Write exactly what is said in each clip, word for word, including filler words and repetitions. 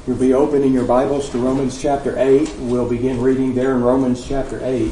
You'll be opening your Bibles to Romans chapter eight. We'll begin reading there in Romans chapter eight.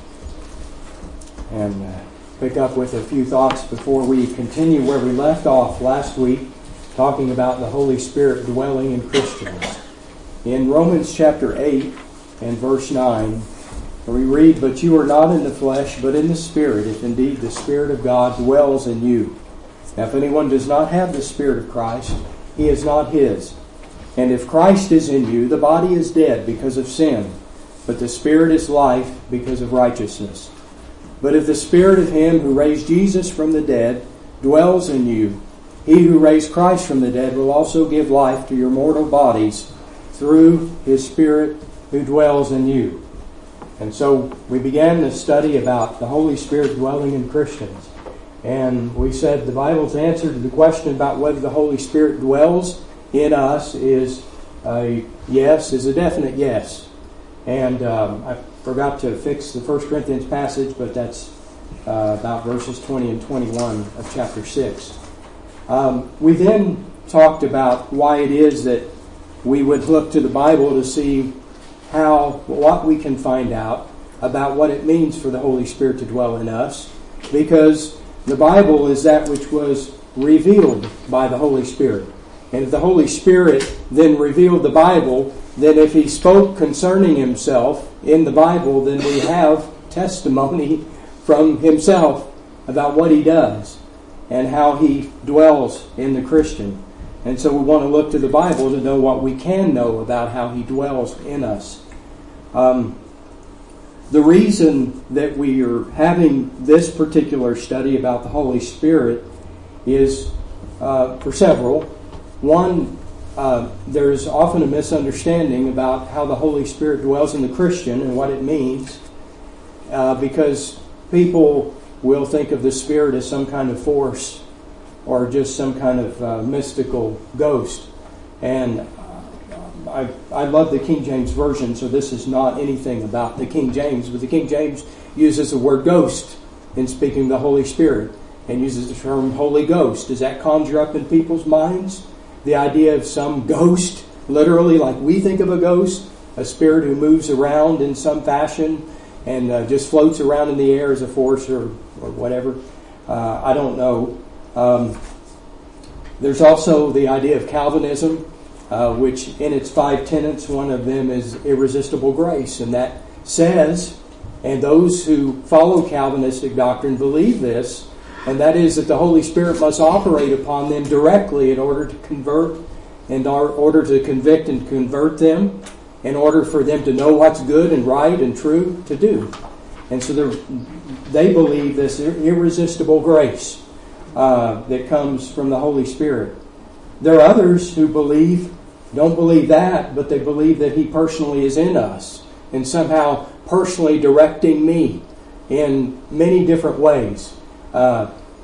And uh, pick up with a few thoughts before we continue where we left off last week, talking about the Holy Spirit dwelling in Christians. In Romans chapter eight and verse nine, we read, "But you are not in the flesh, but in the Spirit, if indeed the Spirit of God dwells in you. Now if anyone does not have the Spirit of Christ, he is not his. And if Christ is in you, the body is dead because of sin, but the Spirit is life because of righteousness. But if the Spirit of Him who raised Jesus from the dead dwells in you, He who raised Christ from the dead will also give life to your mortal bodies through His Spirit who dwells in you." And so we began this study about the Holy Spirit dwelling in Christians. And we said the Bible's answer to the question about whether the Holy Spirit dwells in us is a yes, is a definite yes. And um, I forgot to fix the First Corinthians passage, but that's uh, about verses twenty and twenty-one of chapter six. Um, we then talked about why it is that we would look to the Bible to see how, what we can find out about what it means for the Holy Spirit to dwell in us, because the Bible is that which was revealed by the Holy Spirit. And if the Holy Spirit then revealed the Bible, then if He spoke concerning Himself in the Bible, then we have testimony from Himself about what He does and how He dwells in the Christian. And so we want to look to the Bible to know what we can know about how He dwells in us. Um, the reason that we are having this particular study about the Holy Spirit is uh, for several. One, uh, there's often a misunderstanding about how the Holy Spirit dwells in the Christian and what it means, uh, because people will think of the Spirit as some kind of force or just some kind of uh, mystical ghost. And uh, I, I love the King James Version, so this is not anything about the King James, but the King James uses the word ghost in speaking of the Holy Spirit and uses the term Holy Ghost. Does that conjure up in people's minds the idea of some ghost, literally like we think of a ghost, a spirit who moves around in some fashion and uh, just floats around in the air as a force or, or whatever? Uh, I don't know. Um, there's also the idea of Calvinism, uh, which in its five tenets, one of them is irresistible grace. And that says, and those who follow Calvinistic doctrine believe this, and that is that the Holy Spirit must operate upon them directly in order to convert, in order to convict and convert them, in order for them to know what's good and right and true to do. And so they believe this irresistible grace uh, that comes from the Holy Spirit. There are others who believe, don't believe that, but they believe that He personally is in us and somehow personally directing me in many different ways. Uh,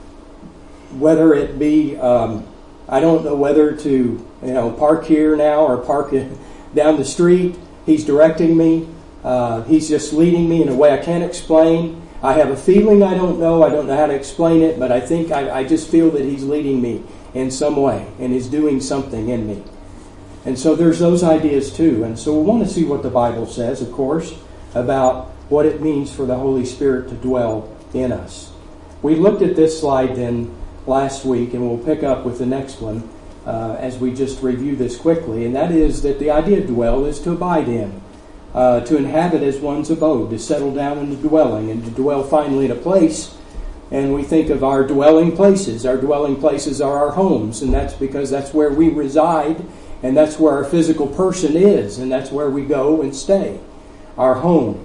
whether it be, um, I don't know whether to, you know, park here now or park down the street. He's directing me. Uh, he's just leading me in a way I can't explain. I have a feeling I don't know. I don't know how to explain it, but I think I, I just feel that He's leading me in some way and is doing something in me. And so there's those ideas too. And so we want to see what the Bible says, of course, about what it means for the Holy Spirit to dwell in us. We looked at this slide then last week, and we'll pick up with the next one uh, as we just review this quickly, and that is that the idea of dwell is to abide in, uh, to inhabit as one's abode, to settle down in a dwelling, and to dwell finally in a place. And we think of our dwelling places. Our dwelling places are our homes, and that's because that's where we reside, and that's where our physical person is, and that's where we go and stay, our home.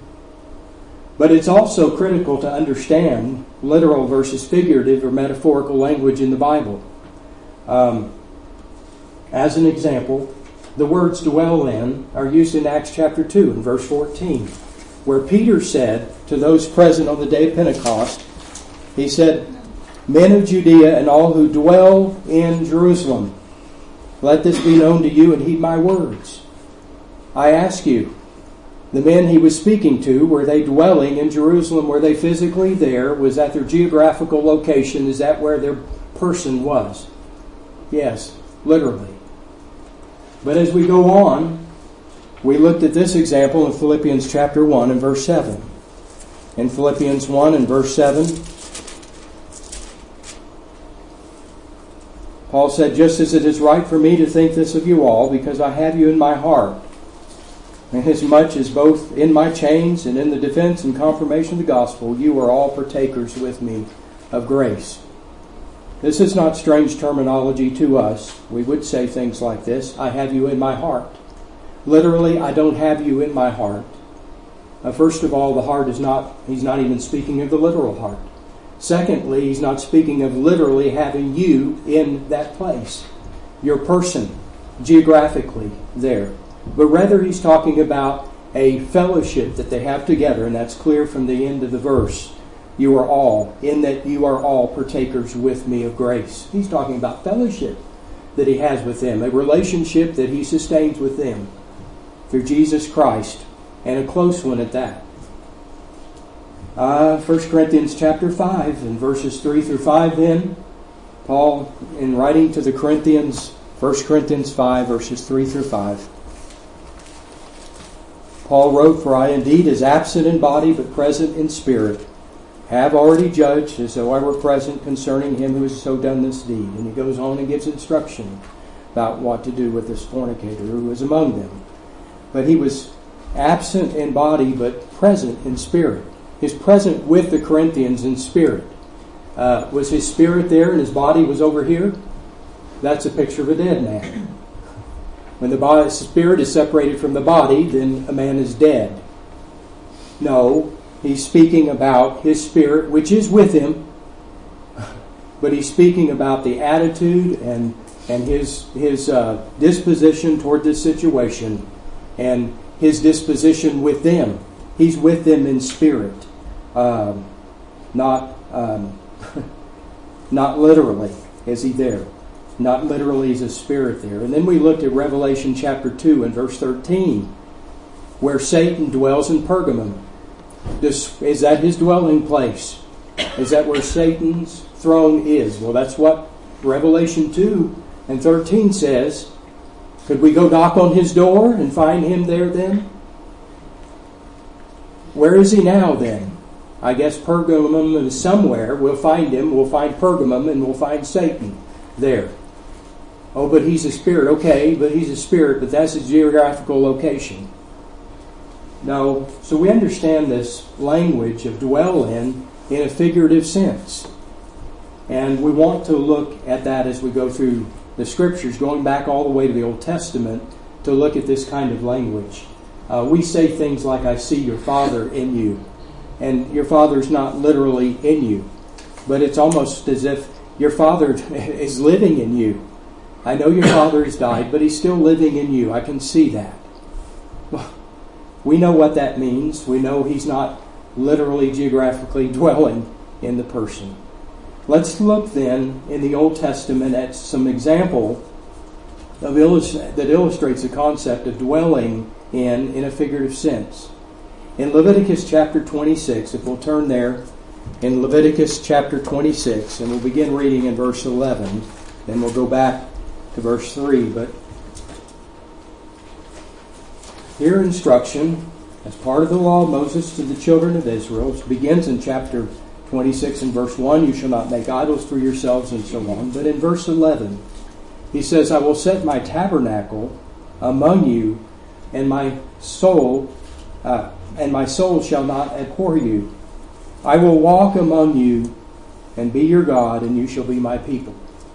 But it's also critical to understand literal versus figurative or metaphorical language in the Bible. Um, as an example, the words dwell in are used in Acts chapter two and verse fourteen, where Peter said to those present on the day of Pentecost, he said, "Men of Judea and all who dwell in Jerusalem, let this be known to you and heed my words. I ask you," the men he was speaking to, were they dwelling in Jerusalem? Were they physically there? Was that their geographical location? Is that where their person was? Yes, literally. But as we go on, we looked at this example in Philippians chapter one and verse seven. In Philippians one and verse seven, Paul said, "Just as it is right for me to think this of you all, because I have you in my heart, inasmuch as both in my chains and in the defense and confirmation of the gospel, you are all partakers with me of grace." This is not strange terminology to us. We would say things like this: "I have you in my heart." Literally, I don't have you in my heart. Uh, first of all, the heart is not, he's not even speaking of the literal heart. Secondly, he's not speaking of literally having you in that place, your person, geographically there. But rather he's talking about a fellowship that they have together, and that's clear from the end of the verse. You are all, in that you are all partakers with me of grace. He's talking about fellowship that he has with them, a relationship that he sustains with them through Jesus Christ, and a close one at that. Uh, First Corinthians chapter five and verses three through five then. Paul, in writing to the Corinthians, First Corinthians five, verses three through five. Paul wrote, "For I indeed, as absent in body but present in spirit, have already judged as though I were present concerning him who has so done this deed." And he goes on and gives instruction about what to do with this fornicator who was among them. But he was absent in body but present in spirit. He's present with the Corinthians in spirit. Uh, was his spirit there and his body was over here? That's a picture of a dead man. When the body, spirit is separated from the body, then a man is dead. No, he's speaking about his spirit, which is with him, but he's speaking about the attitude and and his his uh, disposition toward this situation, and his disposition with them. He's with them in spirit, um, not um, not literally. Is he there? Not literally is a spirit there. And then we looked at Revelation chapter two and verse thirteen, where Satan dwells in Pergamum. Does, is that his dwelling place? Is that where Satan's throne is? Well, that's what Revelation two and thirteen says. Could we go knock on his door and find him there then? Where is he now then? I guess Pergamum is somewhere. We'll find him. We'll find Pergamum and we'll find Satan there. Oh, but he's a spirit. Okay, but he's a spirit, but that's his geographical location. No, so we understand this language of dwell in in a figurative sense. And we want to look at that as we go through the Scriptures, going back all the way to the Old Testament, to look at this kind of language. Uh, we say things like, "I see your Father in you." And your Father's not literally in you, but it's almost as if your Father is living in you. I know your Father has died, but He's still living in you. I can see that. Well, we know what that means. We know He's not literally, geographically dwelling in the person. Let's look then in the Old Testament at some example of illust- that illustrates the concept of dwelling in in a figurative sense. In Leviticus chapter twenty-six, if we'll turn there, in Leviticus chapter twenty-six, and we'll begin reading in verse eleven, then we'll go back to verse three. But here instruction, as part of the law of Moses to the children of Israel, which begins in chapter twenty-six and verse one, "You shall not make idols for yourselves," and so on. But in verse eleven, he says, "I will set my tabernacle among you, and my soul, uh, and my soul shall not abhor you. I will walk among you, and be your God, and you shall be my people."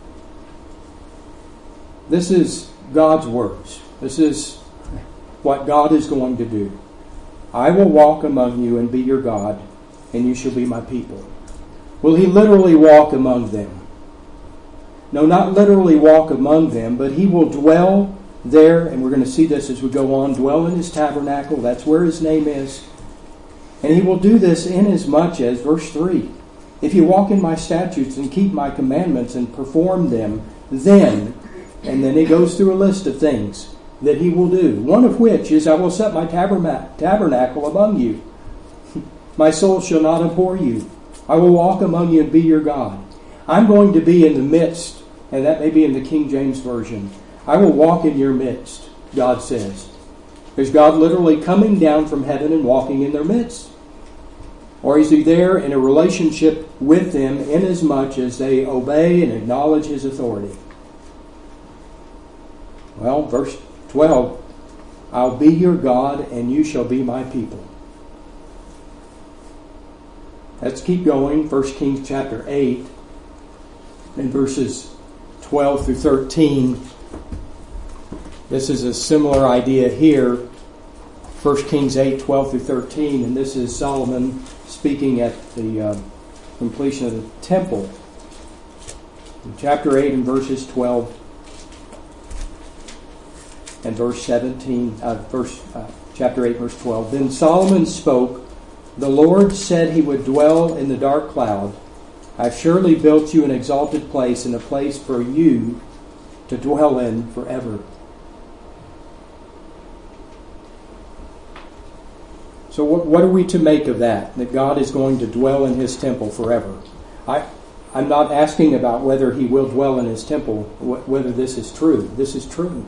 This is God's words. This is what God is going to do. "I will walk among you and be your God, and you shall be my people." Will He literally walk among them? No, not literally walk among them, but He will dwell there, and we're going to see this as we go on, dwell in His tabernacle. That's where His name is. And He will do this inasmuch as, verse three, "If you walk in my statutes and keep my commandments and perform them, then," and then He goes through a list of things that He will do, one of which is, "I will set my tabernacle among you. My soul shall not abhor you. I will walk among you and be your God." I'm going to be in the midst, and that may be in the King James Version, I will walk in your midst, God says. Is God literally coming down from heaven and walking in their midst? Or is he there in a relationship with them inasmuch as they obey and acknowledge his authority? Well, verse twelve, I'll be your God and you shall be my people. Let's keep going. First Kings chapter eight and verses twelve through thirteen. This is a similar idea here. First Kings eight, twelve through thirteen. And this is Solomon speaking at the uh, completion of the temple. In chapter eight and verses twelve and verse seventeen. Uh, verse uh, chapter eight, verse twelve. Then Solomon spoke. The Lord said he would dwell in the dark cloud. I've surely built you an exalted place and a place for you to dwell in forever. So what, what are we to make of that? That God is going to dwell in his temple forever. I, I'm not asking about whether he will dwell in his temple, wh- whether this is true. This is true.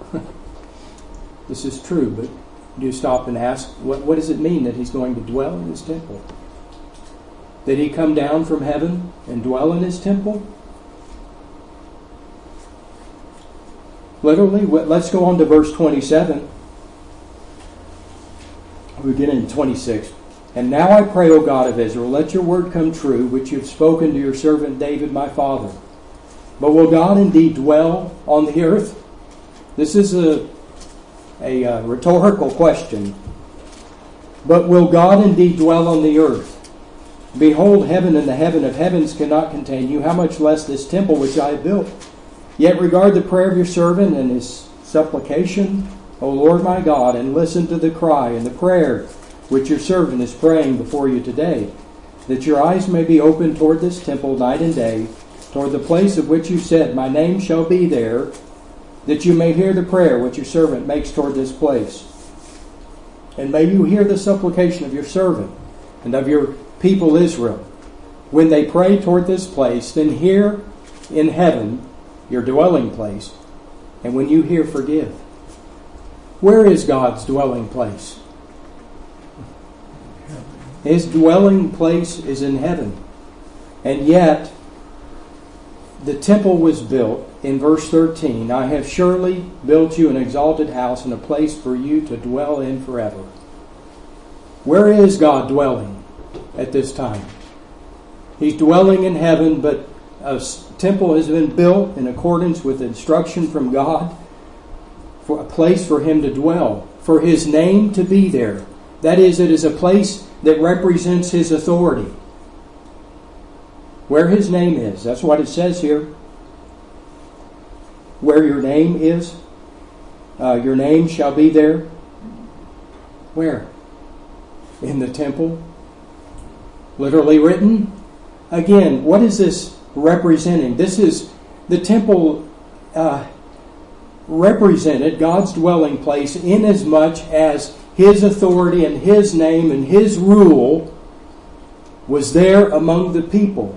This is true, but do you stop and ask, what, what does it mean that he's going to dwell in his temple? Did he come down from heaven and dwell in his temple? Literally, let's go on to verse twenty-seven. We begin in twenty-six. And now I pray, O God of Israel, let your word come true, which you have spoken to your servant David my father. But will God indeed dwell on the earth? This is a, a, a rhetorical question. But will God indeed dwell on the earth? Behold, heaven and the heaven of heavens cannot contain you, how much less this temple which I have built. Yet regard the prayer of your servant and his supplication, O Lord my God, and listen to the cry and the prayer which your servant is praying before you today, that your eyes may be open toward this temple night and day, toward the place of which you said, my name shall be there, that you may hear the prayer which your servant makes toward this place. And may you hear the supplication of your servant and of your people Israel. When they pray toward this place, then hear in heaven your dwelling place, and when you hear, forgive. Where is God's dwelling place? His dwelling place is in heaven. And yet, the temple was built in verse thirteen. I have surely built you an exalted house and a place for you to dwell in forever. Where is God dwelling at this time? He's dwelling in heaven, but a temple has been built in accordance with instruction from God for a place for him to dwell, for his name to be there. That is, it is a place that represents his authority. Where his name is. That's what it says here. Where your name is. Uh, your name shall be there. Where? In the temple. Literally written. Again, what is this representing? This is the temple uh, represented God's dwelling place inasmuch as his authority and his name and his rule was there among the people.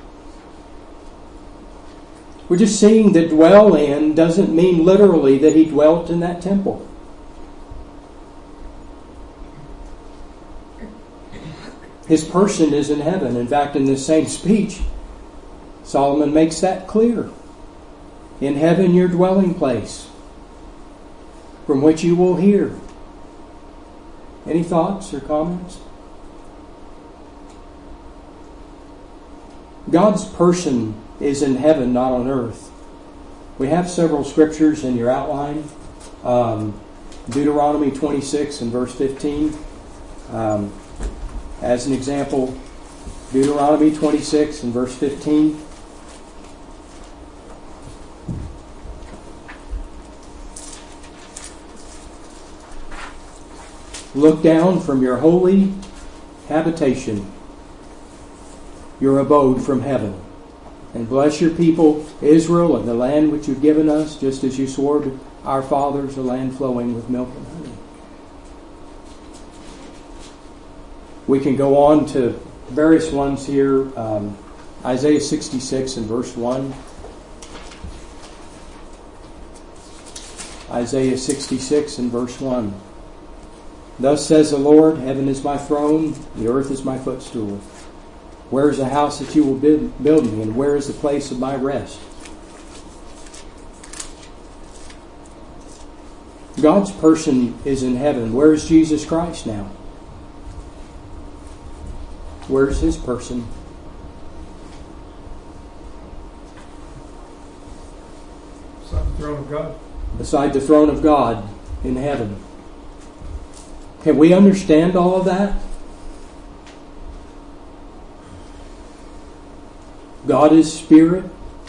We're just seeing that dwell in doesn't mean literally that he dwelt in that temple. His person is in heaven. In fact, in this same speech, Solomon makes that clear. In heaven, your dwelling place, from which you will hear. Any thoughts or comments? God's person is in heaven, not on earth. We have several scriptures in your outline. Um, Deuteronomy twenty-six and verse fifteen. Um, as an example, Deuteronomy twenty-six and verse fifteen. Look down from your holy habitation, your abode from heaven, and bless your people Israel and the land which you've given us, just as you swore to our fathers, a land flowing with milk and honey. We can go on to various ones here. Um, Isaiah sixty-six and verse one. Isaiah sixty-six and verse one. Thus says the Lord, heaven is my throne, the earth is my footstool. Where is the house that you will build me, and where is the place of my rest? God's person is in heaven. Where is Jesus Christ now? Where's His person? Beside the throne of God. Beside the throne of God in heaven. Can we understand all of that? God is spirit,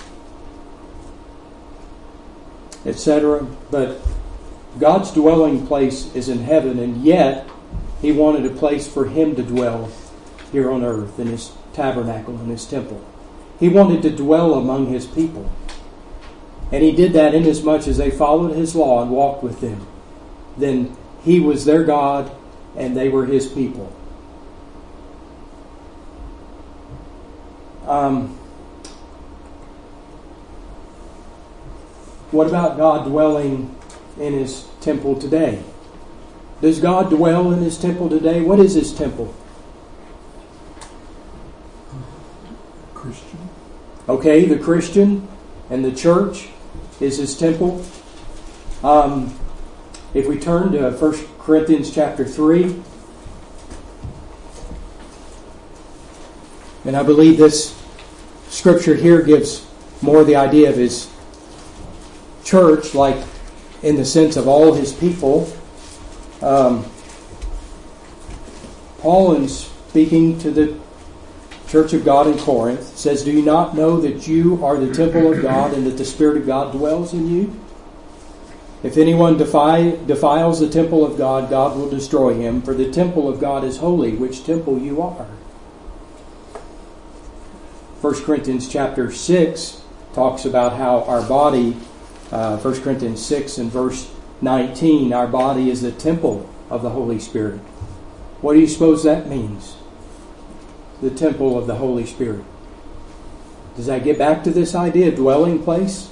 et cetera. But God's dwelling place is in heaven, and yet He wanted a place for Him to dwell here on earth in His tabernacle, in His temple. He wanted to dwell among His people. And He did that inasmuch as they followed His law and walked with Him. Then He was their God, and they were His people. Um, what about God dwelling in His temple today? Does God dwell in His temple today? What is His temple? Christian. Okay, the Christian and the church is His temple. Um, if we turn to First Corinthians chapter three, and I believe this scripture here gives more the idea of His church, like in the sense of all His people. Um, Paul, in speaking to the Church of God in Corinth, says, "Do you not know that you are the temple of God, and that the Spirit of God dwells in you? If anyone defy, defiles the temple of God, God will destroy him, for the temple of God is holy, which temple you are." First Corinthians chapter six talks about how our body, uh, First Corinthians six and verse nineteen, our body is the temple of the Holy Spirit. What do you suppose that means? The temple of the Holy Spirit. Does that get back to this idea of dwelling place?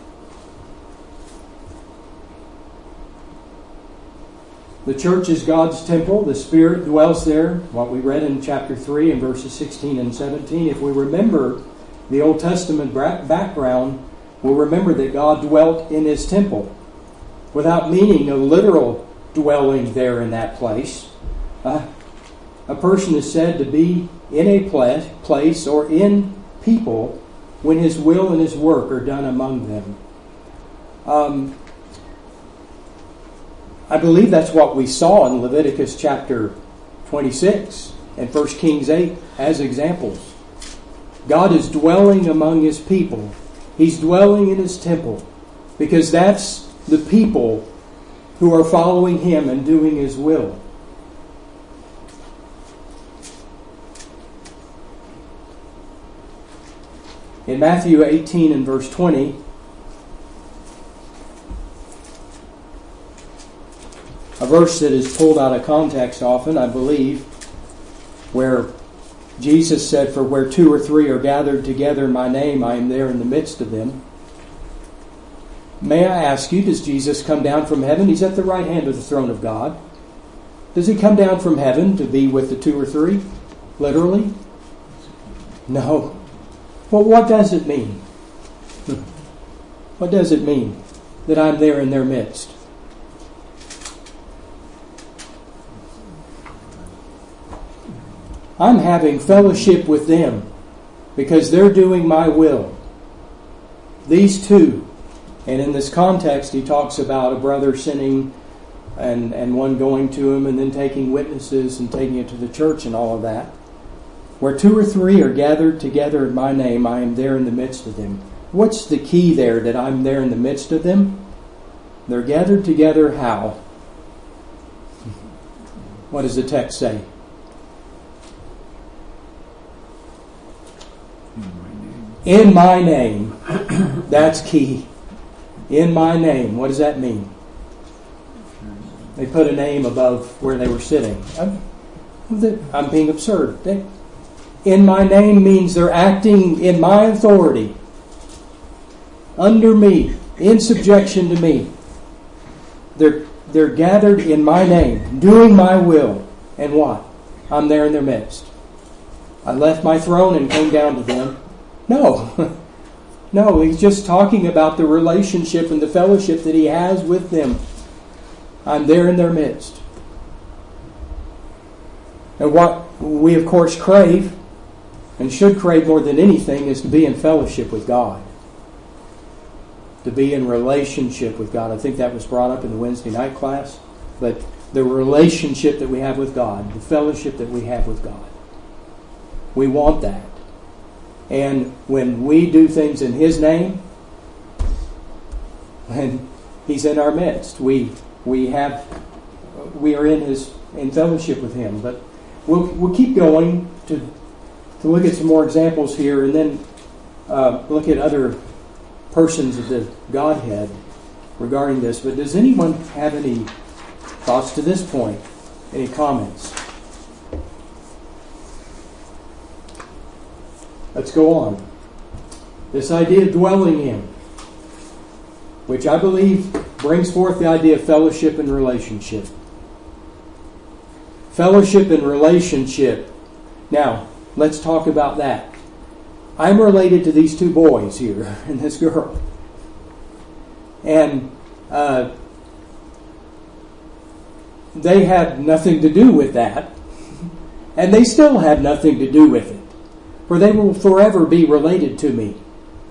The church is God's temple. The Spirit dwells there. What we read in chapter three and verses sixteen and seventeen. If we remember the Old Testament background, we'll remember that God dwelt in His temple, without meaning a literal dwelling there in that place. Uh, a person is said to be in a place or in people when His will and His work are done among them. Um, I believe that's what we saw in Leviticus chapter twenty-six and First Kings eight as examples. God is dwelling among His people. He's dwelling in His temple, because that's the people who are following Him and doing His will. In Matthew eighteen and verse twenty, a verse that is pulled out of context often, I believe, where Jesus said, "For where two or three are gathered together in my name, I am there in the midst of them." May I ask you, does Jesus come down from heaven? He's at the right hand of the throne of God. Does He come down from heaven to be with the two or three? Literally? No. Well, what does it mean? What does it mean that I'm there in their midst? I'm having fellowship with them because they're doing my will. These two. And in this context, he talks about a brother sinning and, and one going to him and then taking witnesses and taking it to the church and all of that. Where two or three are gathered together in my name, I am there in the midst of them. What's the key there, that I'm there in the midst of them? They're gathered together how? What does the text say? In my name. That's key. In my name. What does that mean? They put a name above where they were sitting. I'm, I'm being absurd. They, in my name means they're acting in my authority, under me, in subjection to me. they're, they're gathered in my name, doing my will. And what? I'm there in their midst. I left my throne and came down to them. No. No, he's just talking about the relationship and the fellowship that he has with them. I'm there in their midst. And what we, of course, crave, and should crave more than anything, is to be in fellowship with God. To be in relationship with God. I think that was brought up in the Wednesday night class. But the relationship that we have with God, the fellowship that we have with God. We want that. And when we do things in His name, and He's in our midst, we we have we are in His in fellowship with Him. But we'll we'll keep going to to look at some more examples here, and then uh, look at other persons of the Godhead regarding this. But does anyone have any thoughts to this point? Any comments? Let's go on. This idea of dwelling in, which I believe brings forth the idea of fellowship and relationship. Fellowship and relationship. Now, let's talk about that. I'm related to these two boys here and this girl. And uh, they had nothing to do with that. And they still have nothing to do with it. For they will forever be related to me.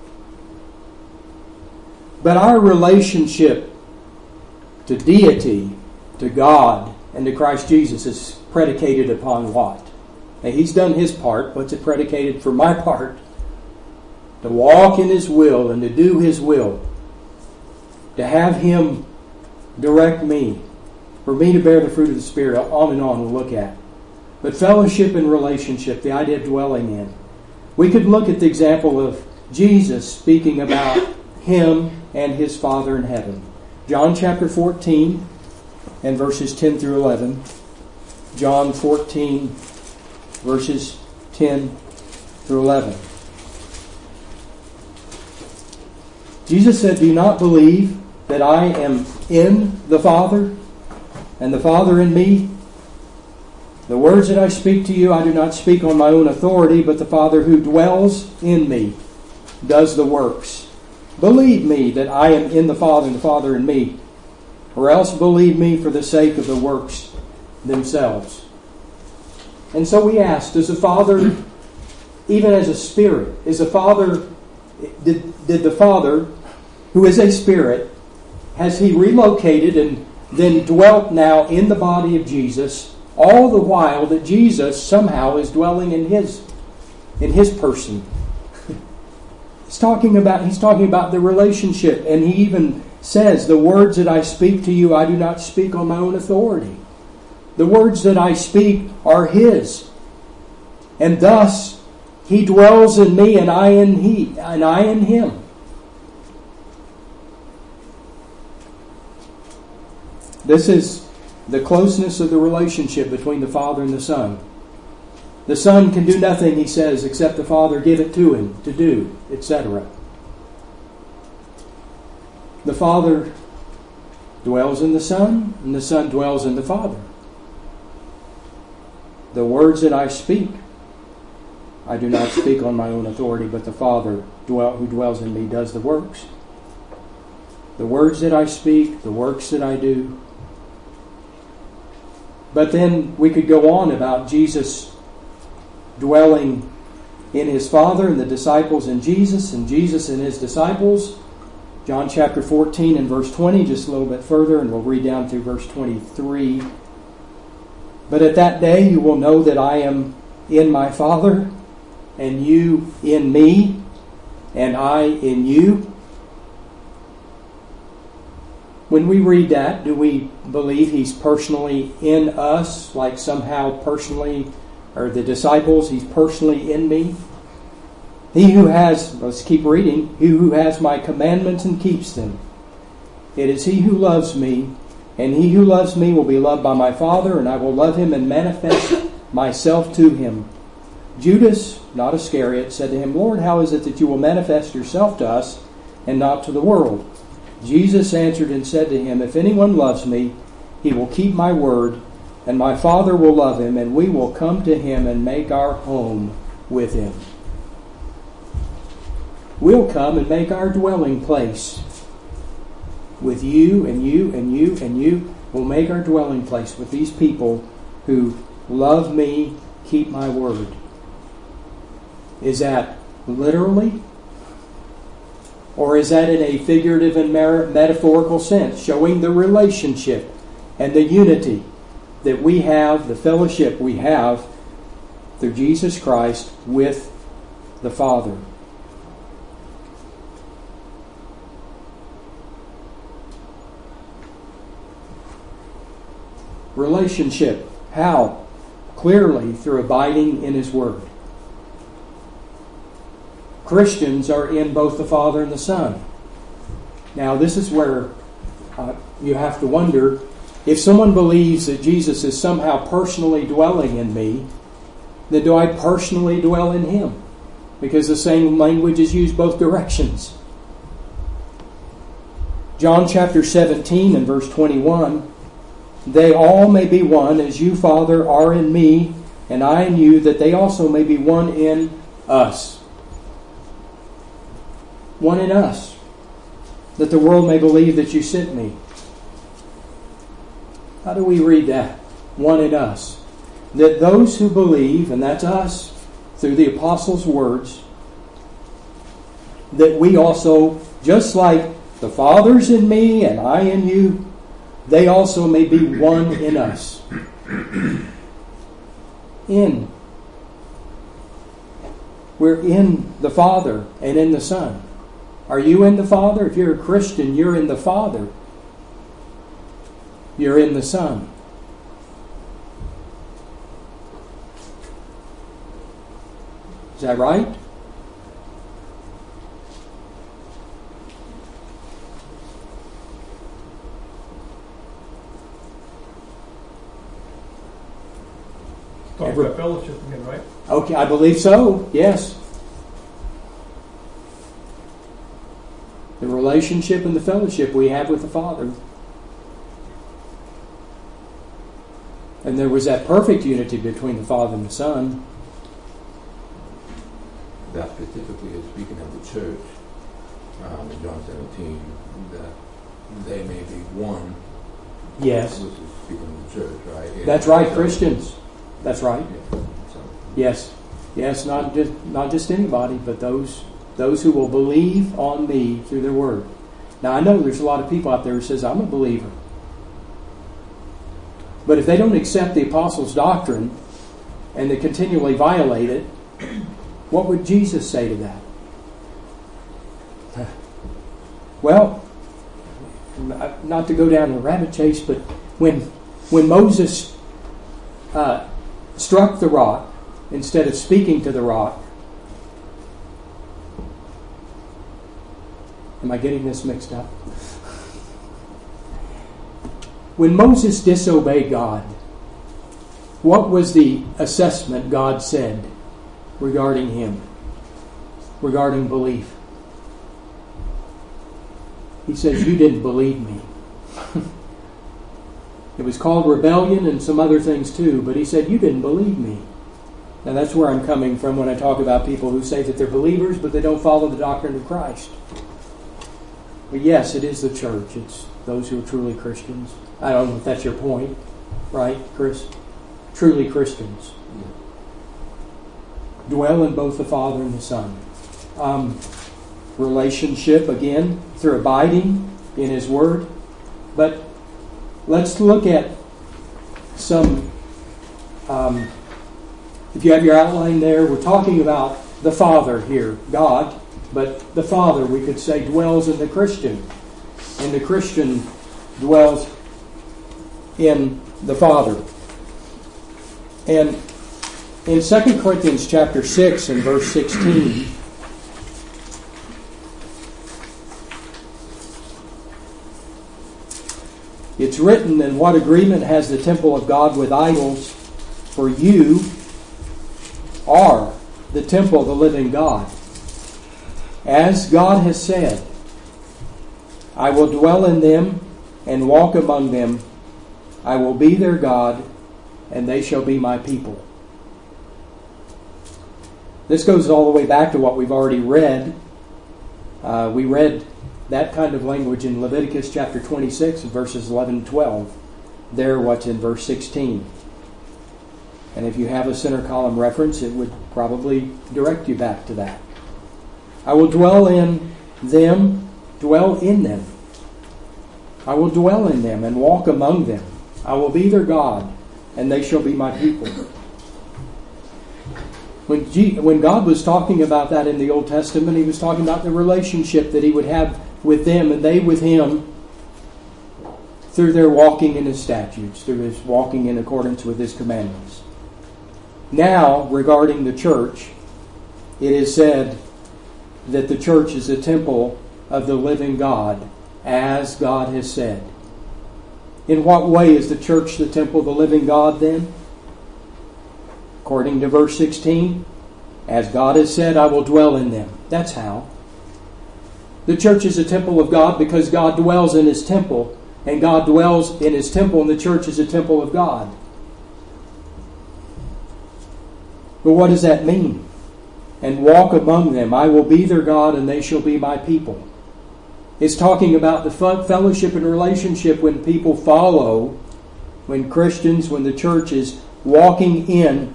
But our relationship to deity, to God, and to Christ Jesus is predicated upon what? Now, He's done His part. What's it predicated for my part? To walk in His will and to do His will. To have Him direct me. For me to bear the fruit of the Spirit. On and on we'll look at. But fellowship and relationship, the idea of dwelling in. We could look at the example of Jesus speaking about Him and His Father in heaven. John chapter fourteen and verses ten through eleven. John fourteen verses ten through eleven. Jesus said, "Do you not believe that I am in the Father and the Father in me? The words that I speak to you, I do not speak on my own authority, but the Father who dwells in me does the works. Believe me that I am in the Father and the Father in me, or else believe me for the sake of the works themselves." And so we ask, does the Father, even as a spirit, is the Father, did, did the Father, who is a spirit, has He relocated and then dwelt now in the body of Jesus, all the while that Jesus somehow is dwelling in His in His person? He's talking about He's talking about the relationship, and He even says, "The words that I speak to you, I do not speak on my own authority. The words that I speak are His, and thus He dwells in me, and I in He, and I in Him." This is the closeness of the relationship between the Father and the Son. The Son can do nothing, He says, except the Father give it to Him to do, et cetera. The Father dwells in the Son, and the Son dwells in the Father. The words that I speak, I do not speak on my own authority, but the Father dwell, who dwells in me does the works. The words that I speak, the works that I do. But then we could go on about Jesus dwelling in His Father and the disciples in Jesus and Jesus in His disciples. John chapter fourteen and verse twenty, just a little bit further, and we'll read down through verse twenty-three. "But at that day you will know that I am in my Father, and you in me, and I in you." When we read that, do we believe He's personally in us, like somehow personally, or the disciples, He's personally in me? "He who has," let's keep reading, "he who has my commandments and keeps them, it is he who loves me, and he who loves me will be loved by my Father, and I will love him and manifest myself to him." Judas, not Iscariot, said to Him, "Lord, how is it that you will manifest yourself to us and not to the world?" Jesus answered and said to him, If anyone loves me, he will keep my word, and my Father will love him, and we will come to him and make our home with him. We'll come and make our dwelling place with you and you and you and you. We'll make our dwelling place with these people who love me, keep my word. Is that literally? Or is that in a figurative and metaphorical sense, showing the relationship and the unity that we have, the fellowship we have through Jesus Christ with the Father? Relationship. How? Clearly through abiding in His Word. Christians are in both the Father and the Son. Now, this is where uh, you have to wonder, if someone believes that Jesus is somehow personally dwelling in me, then do I personally dwell in Him? Because the same language is used both directions. John chapter seventeen and verse twenty-one, They all may be one, as you, Father, are in me, and I in you, that they also may be one in us. One in us. That the world may believe that you sent me. How do we read that? One in us. That those who believe, and that's us, through the apostles' words, that we also, just like the Father's in me and I in you, they also may be one in us. In. We're in the Father and in the Son. Are you in the Father? If you're a Christian, you're in the Father. You're in the Son. Is that right? Talk about fellowship again, right? Okay, I believe so. Yes. The relationship and the fellowship we have with the Father. And there was that perfect unity between the Father and the Son. That specifically is speaking of the church, um, in John seventeen, that they may be one. Yes. Which is speaking of the church, right? Yeah. That's right, Christians. That's right. Yeah. So. Yes. Yes, not just not just anybody, but those those who will believe on me through their word. Now, I know there's a lot of people out there who says, I'm a believer. But if they don't accept the apostles' doctrine and they continually violate it, what would Jesus say to that? Well, not to go down a rabbit chase, but when when Moses uh, struck the rock instead of speaking to the rock, am I getting this mixed up? When Moses disobeyed God, what was the assessment God said regarding him, regarding belief? He says, you didn't believe me. It was called rebellion and some other things too, but he said, you didn't believe me. Now that's where I'm coming from when I talk about people who say that they're believers, but they don't follow the doctrine of Christ. But yes, it is the church. It's those who are truly Christians. I don't know if that's your point, right, Chris? Truly Christians. Yeah. Dwell in both the Father and the Son. Um, relationship, again, through abiding in His Word. But let's look at some, um, if you have your outline there, we're talking about the Father here, God, but the Father, we could say, dwells in the Christian, and the Christian dwells in the Father. And in Second Corinthians chapter six and verse sixteen, it's written, "And what agreement has the temple of God with idols? For you are the temple of the living God. As God has said, I will dwell in them and walk among them. I will be their God, and they shall be my people. This goes all the way back to what we've already read. Uh, we read that kind of language in Leviticus chapter twenty-six, verses eleven and twelve. There, what's in verse sixteen. And if you have a center column reference, it would probably direct you back to that. I will dwell in them, dwell in them. I will dwell in them and walk among them. I will be their God, and they shall be my people. When, G- when God was talking about that in the Old Testament, He was talking about the relationship that He would have with them and they with Him through their walking in His statutes, through His walking in accordance with His commandments. Now, regarding the church, it is said that the church is a temple of the living God, as God has said. In what way is the church the temple of the living God then? According to verse sixteen, as God has said, I will dwell in them. That's how. The church is a temple of God because God dwells in His temple, and God dwells in His temple, and the church is a temple of God. But what does that mean? And walk among them. I will be their God, and they shall be my people. It's talking about the fellowship and relationship when people follow, when Christians, when the church is walking in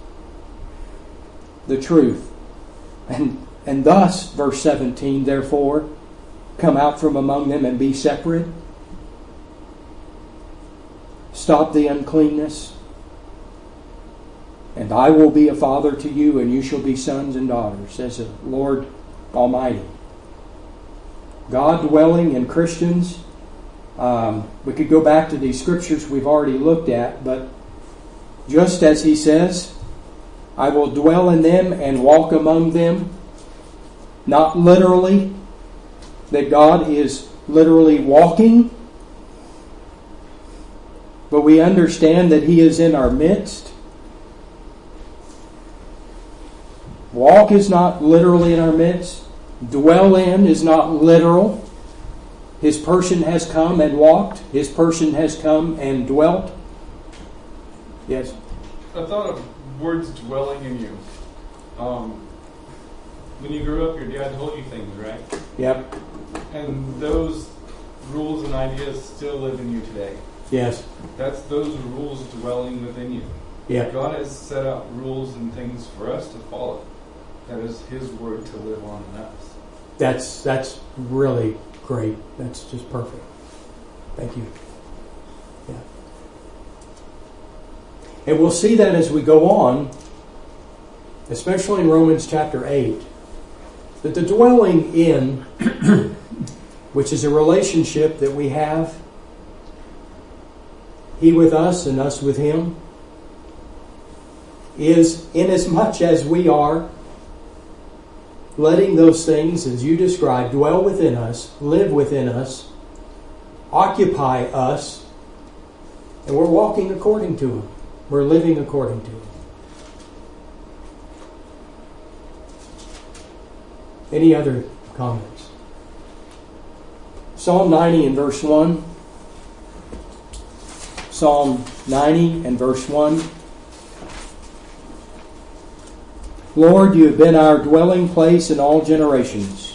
the truth. And, and thus, verse seventeen, therefore, come out from among them and be separate. Stop the uncleanness. And I will be a father to you, and you shall be sons and daughters, says the Lord Almighty. God dwelling in Christians. Um, we could go back to these scriptures we've already looked at, but just as He says, I will dwell in them and walk among them. Not literally, that God is literally walking, but we understand that He is in our midst. Walk is not literally in our midst. Dwell in is not literal. His person has come and walked. His person has come and dwelt. Yes? I thought of words dwelling in you. Um, when you grew up, your dad told you things, right? Yep. And those rules and ideas still live in you today. Yes. That's those rules dwelling within you. Yep. God has set out rules and things for us to follow. That is His word to live on in us. That's that's really great. That's just perfect. Thank you. Yeah. And we'll see that as we go on, especially in Romans chapter eight, that the dwelling in, which is a relationship that we have, He with us and us with Him, is inasmuch as we are letting those things, as you described, dwell within us, live within us, occupy us, and we're walking according to Him. We're living according to Him. Any other comments? Psalm ninety and verse one. Psalm ninety and verse one. Lord, you have been our dwelling place in all generations.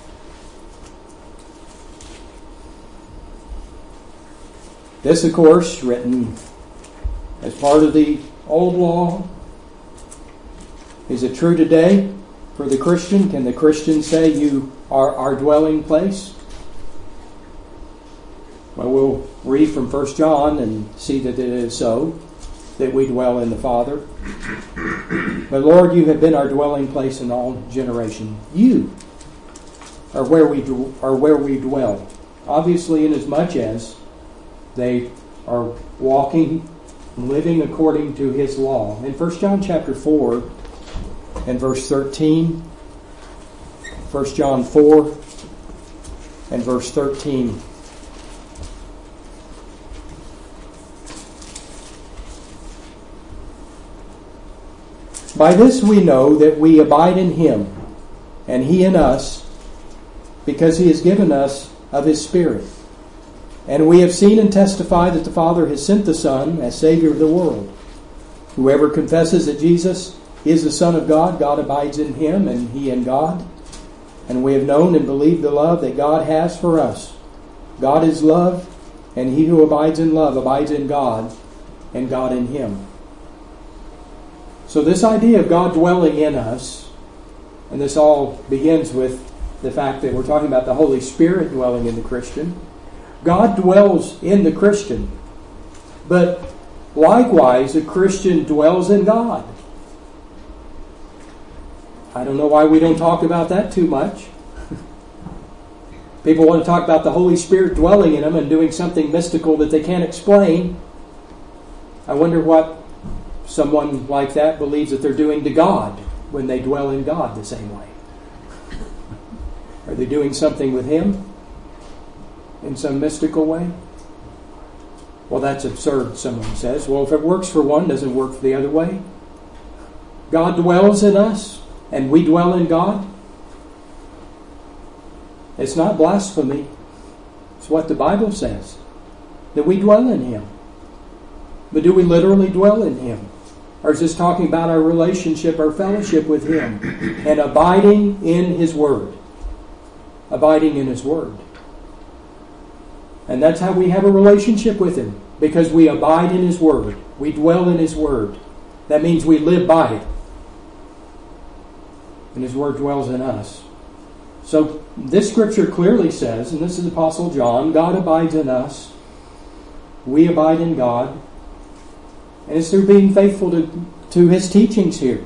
This, of course, written as part of the old law. Is it true today for the Christian? Can the Christian say you are our dwelling place? Well, we'll read from First John and see that it is so, that we dwell in the Father. But Lord, you have been our dwelling place in all generation. You are where we are where we dwell. Obviously, inasmuch as they are walking, living according to His law. In First John chapter four and verse thirteen, First John four and verse thirteen. By this we know that we abide in Him, and He in us, because He has given us of His Spirit. And we have seen and testified that the Father has sent the Son as Savior of the world. Whoever confesses that Jesus is the Son of God, God abides in Him and He in God. And we have known and believed the love that God has for us. God is love, and he who abides in love abides in God, and God in him. So this idea of God dwelling in us, and this all begins with the fact that we're talking about the Holy Spirit dwelling in the Christian. God dwells in the Christian, but likewise the Christian dwells in God. I don't know why we don't talk about that too much. People want to talk about the Holy Spirit dwelling in them and doing something mystical that they can't explain. I wonder what someone like that believes that they're doing to God when they dwell in God the same way. Are they doing something with Him in some mystical way? Well, that's absurd, someone says. Well, if it works for one, doesn't it work for the other way? God dwells in us, and we dwell in God. It's not blasphemy. It's what the Bible says, that we dwell in Him. But do we literally dwell in Him? Or is this talking about our relationship, our fellowship with Him, and abiding in His Word? Abiding in His Word. And that's how we have a relationship with Him, because we abide in His Word. We dwell in His Word. That means we live by it. And His Word dwells in us. So this scripture clearly says, and this is Apostle John, God abides in us. We abide in God. And it's through being faithful to, to His teachings here.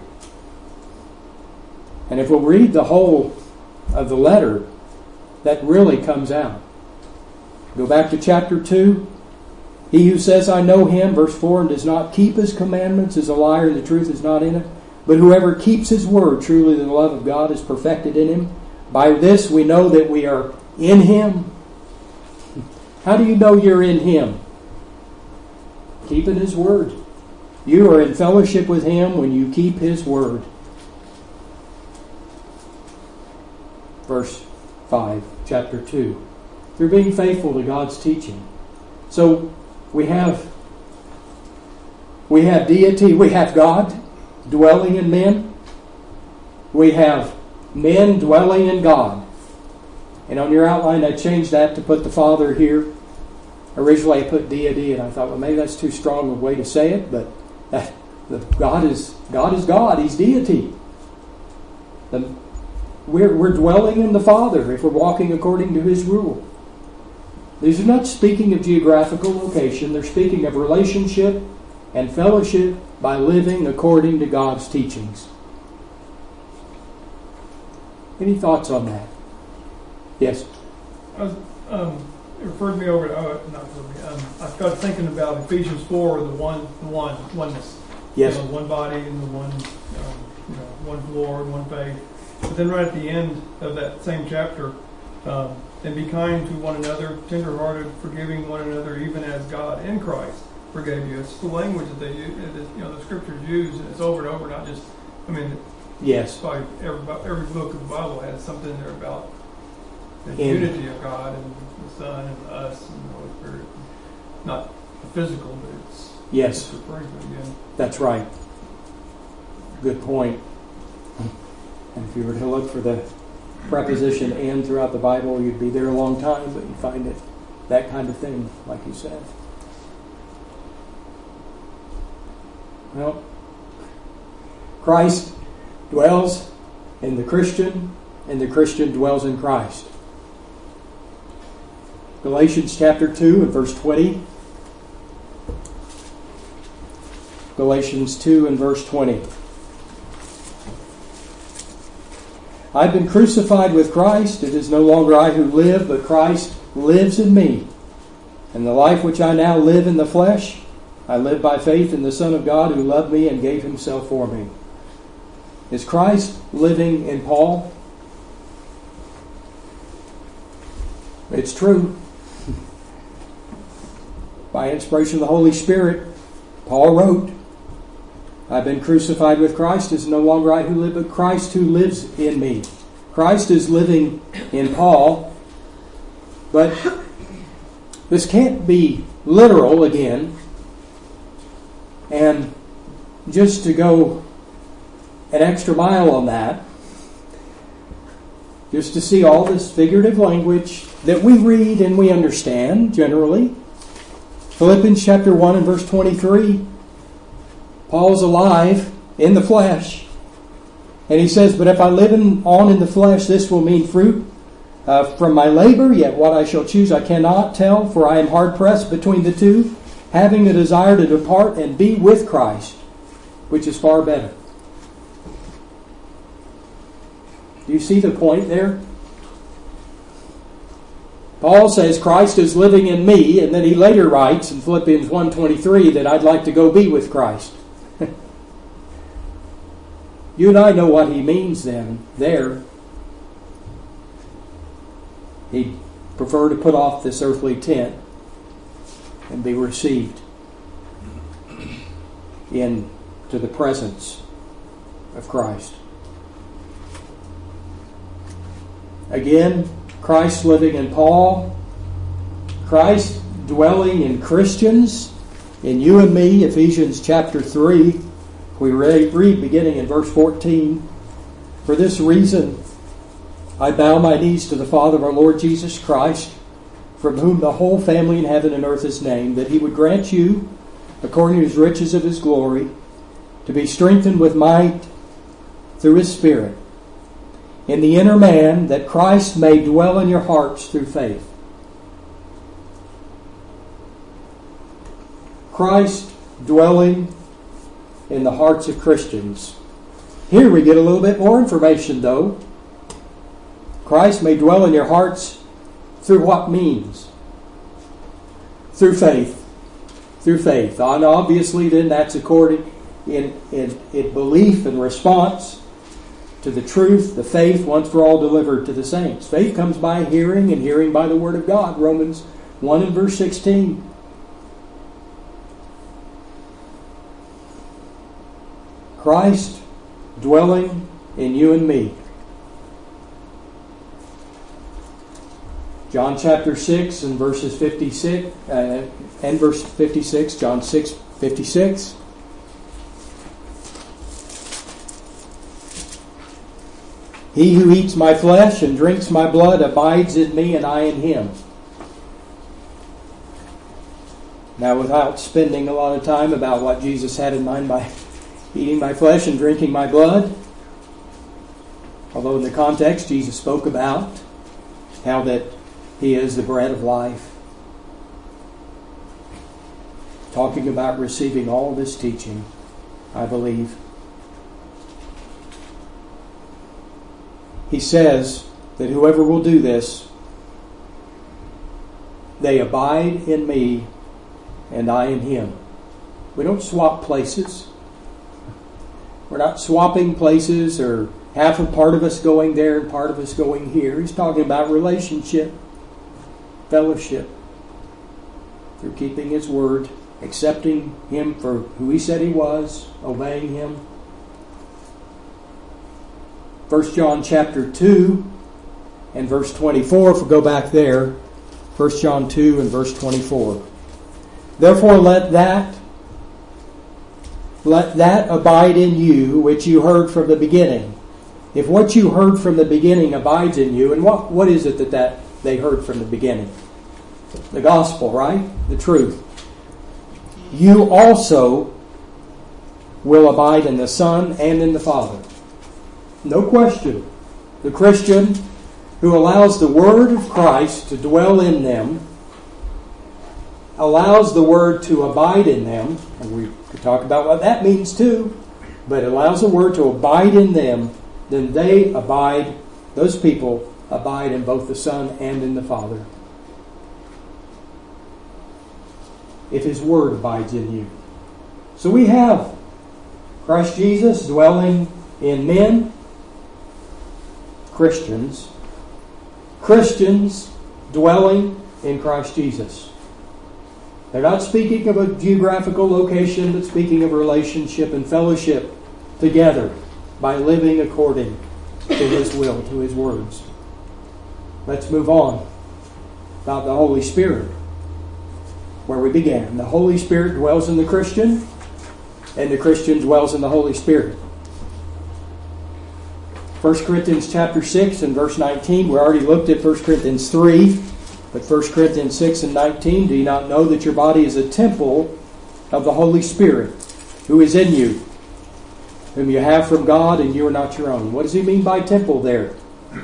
And if we'll read the whole of the letter, that really comes out. Go back to chapter two. He who says, I know Him, verse four, and does not keep His commandments is a liar, and the truth is not in it. But whoever keeps His word, truly the love of God is perfected in him. By this we know that we are in Him. How do you know you're in Him? Keeping His word. You are in fellowship with Him when you keep His word. Verse five, chapter two. Through being faithful to God's teaching. So we have we have deity, we have God dwelling in men. We have men dwelling in God. And on your outline I changed that to put the Father here. Originally I put deity, and I thought, well, maybe that's too strong a way to say it, but that, the, God is God is God. He's deity. The, we're, we're dwelling in the Father if we're walking according to His rule. These are not speaking of geographical location. They're speaking of relationship and fellowship by living according to God's teachings. Any thoughts on that? Yes? I was, um, it referred me over to, oh, not referred me, um, I started thinking about Ephesians four, the one, the one, oneness. Yes. You know, one body and the one, um, you know, one Lord, one faith. But then right at the end of that same chapter, um, and be kind to one another, tenderhearted, forgiving one another, even as God in Christ forgave you. It's the language that they use, you know, the scriptures use, and it's over and over, not just, I mean, yes. By every, every book of the Bible has something in there about the In, unity of God and the Son and us and the Holy Spirit. Not physical, but it's, yes. it's referring to it again. That's right. Good point. And if you were to look for the preposition "and" throughout the Bible, you'd be there a long time, but you find it that kind of thing, like you said. Well, Christ dwells in the Christian, and the Christian dwells in Christ. Galatians chapter two and verse twenty. Galatians two and verse twenty. I've been crucified with Christ. It is no longer I who live, but Christ lives in me. And the life which I now live in the flesh, I live by faith in the Son of God who loved me and gave Himself for me. Is Christ living in Paul? It's true. By inspiration of the Holy Spirit, Paul wrote, I've been crucified with Christ. It is no longer I who live, but Christ who lives in me. Christ is living in Paul. But this can't be literal again. And just to go an extra mile on that, just to see all this figurative language that we read and we understand generally. Philippians chapter one and verse twenty-three. Paul's alive in the flesh. And he says, but if I live in, on in the flesh, this will mean fruit uh, from my labor. Yet what I shall choose I cannot tell, for I am hard pressed between the two, having a desire to depart and be with Christ, which is far better. Do you see the point there? Paul says Christ is living in me, and then he later writes in Philippians one twenty-three that I'd like to go be with Christ. You and I know what he means then, there. He'd prefer to put off this earthly tent and be received into the presence of Christ. Again, Christ living in Paul, Christ dwelling in Christians, in you and me, Ephesians chapter three. We read beginning in verse fourteen. For this reason, I bow my knees to the Father of our Lord Jesus Christ, from whom the whole family in heaven and earth is named, that he would grant you, according to his riches of his glory, to be strengthened with might through his Spirit, in the inner man, that Christ may dwell in your hearts through faith. Christ dwelling in the hearts of Christians. Here we get a little bit more information, though. Christ may dwell in your hearts through what means? Through faith. Through faith. And obviously then that's according in, in, in belief and response to the truth, the faith once for all delivered to the saints. Faith comes by hearing, and hearing by the Word of God. Romans one and verse sixteen. Christ dwelling in you and me. John chapter six and verses fifty-six uh, and verse fifty-six. John six fifty-six. He who eats my flesh and drinks my blood abides in me, and I in him. Now, without spending a lot of time about what Jesus had in mind by eating my flesh and drinking my blood, although in the context Jesus spoke about how that he is the bread of life, talking about receiving all this teaching, I believe. He says that whoever will do this, they abide in me and I in him. We don't swap places. We're not swapping places or half a part of us going there and part of us going here. He's talking about relationship, fellowship, through keeping his word, accepting him for who he said he was, obeying him. First John chapter two and verse twenty-four, if we go back there, First John two and verse twenty-four. Therefore let that let that abide in you which you heard from the beginning. If what you heard from the beginning abides in you, and what, what is it that, that they heard from the beginning? The gospel, right? The truth. You also will abide in the Son and in the Father. No question. The Christian who allows the Word of Christ to dwell in them, allows the Word to abide in them, and we could talk about what that means too, but allows the Word to abide in them, then they abide, those people abide in both the Son and in the Father. If His Word abides in you. So we have Christ Jesus dwelling in men, Christians, Christians dwelling in Christ Jesus. They're not speaking of a geographical location, but speaking of relationship and fellowship together by living according to His will, to His words. Let's move on. about the Holy Spirit, where we began. The Holy Spirit dwells in the Christian, and the Christian dwells in the Holy Spirit. First Corinthians chapter six and verse nineteen. We already looked at First Corinthians three, but First Corinthians six and nineteen. Do you not know that your body is a temple of the Holy Spirit, who is in you, whom you have from God, and you are not your own? What does he mean by temple there?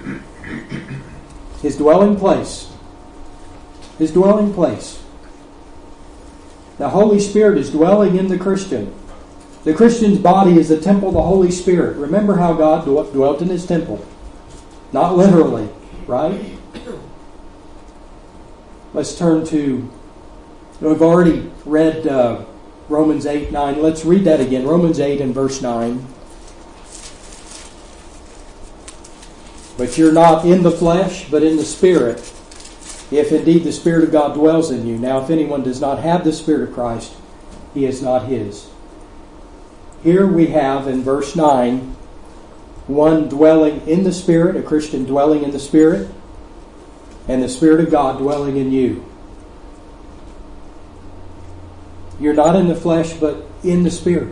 His dwelling place. His dwelling place. The Holy Spirit is dwelling in the Christian. The Christian's body is the temple of the Holy Spirit. Remember how God dwelt in His temple. Not literally, right? Let's turn to, we've already read uh, Romans eight, nine. Let's read that again. Romans eight and verse nine. But you're not in the flesh, but in the Spirit, if indeed the Spirit of God dwells in you. Now, if anyone does not have the Spirit of Christ, he is not his. Here we have in verse nine, one dwelling in the Spirit, a Christian dwelling in the Spirit, and the Spirit of God dwelling in you. You're not in the flesh, but in the Spirit.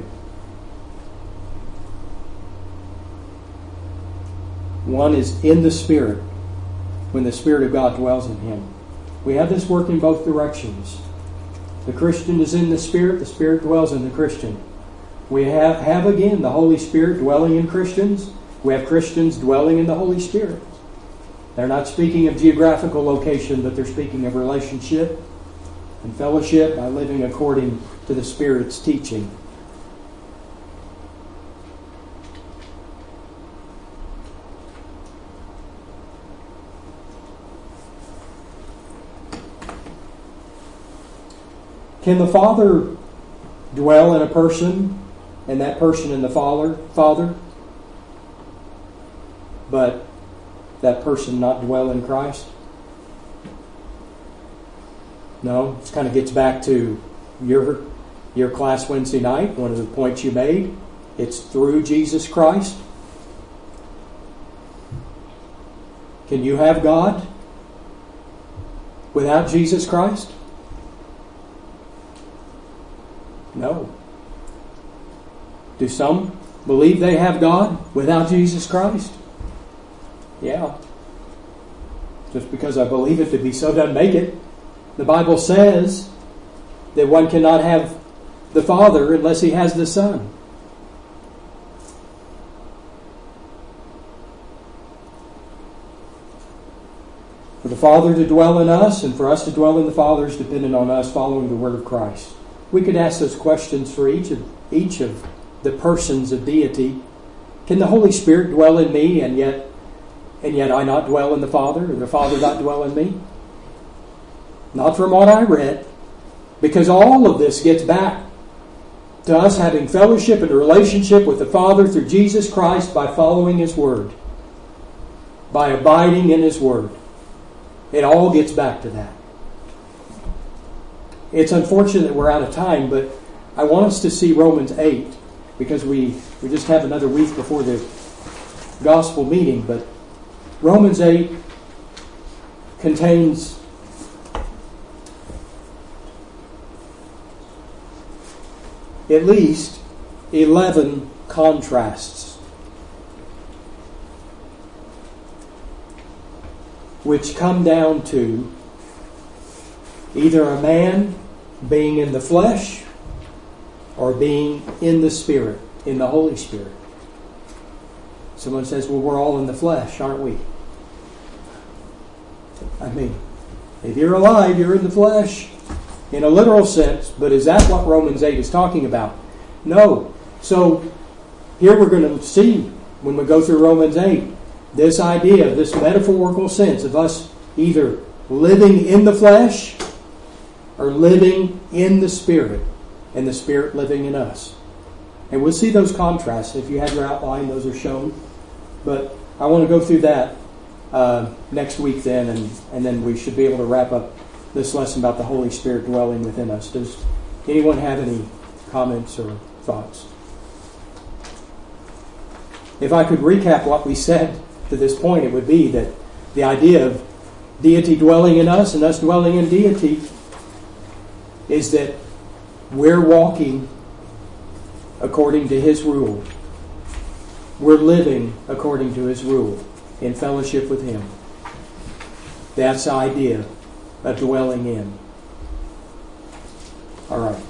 One is in the Spirit when the Spirit of God dwells in him. We have this work in both directions. The Christian is in the Spirit, the Spirit dwells in the Christian. We have, have again the Holy Spirit dwelling in Christians. We have Christians dwelling in the Holy Spirit. They're not speaking of geographical location, but they're speaking of relationship and fellowship by living according to the Spirit's teaching. Can the Father dwell in a person, and that person in the Father, Father, but that person not dwell in Christ? No, this kind of gets back to your your class Wednesday night, one of the points you made. It's through Jesus Christ. Can you have God without Jesus Christ? No. Do some believe they have God without Jesus Christ? Yeah. Just because I believe it to be so doesn't make it. The Bible says that one cannot have the Father unless he has the Son. For the Father to dwell in us and for us to dwell in the Father is dependent on us following the Word of Christ. We could ask those questions for each of each of the persons of deity. Can the Holy Spirit dwell in me and yet and yet I not dwell in the Father, or the Father not dwell in me? Not from what I read, because all of this gets back to us having fellowship and a relationship with the Father through Jesus Christ by following His Word, by abiding in His Word. It all gets back to that. It's unfortunate that we're out of time, but I want us to see Romans eight, because we, we just have another week before the gospel meeting. But Romans eight contains at least eleven contrasts, which come down to either a man being in the flesh or being in the Spirit, in the Holy Spirit. Someone says, well, we're all in the flesh, aren't we? I mean, if you're alive, you're in the flesh in a literal sense, but is that what Romans eight is talking about? No. So here we're going to see, when we go through Romans eight, this idea, this metaphorical sense of us either living in the flesh or living in the Spirit, and the Spirit living in us. And we'll see those contrasts. If you have your outline, those are shown. But I want to go through that uh, next week then, and, and then we should be able to wrap up this lesson about the Holy Spirit dwelling within us. Does anyone have any comments or thoughts? If I could recap what we said to this point, it would be that the idea of deity dwelling in us and us dwelling in deity is that we're walking according to His rule. We're living according to His rule in fellowship with Him. That's the idea of dwelling in. All right.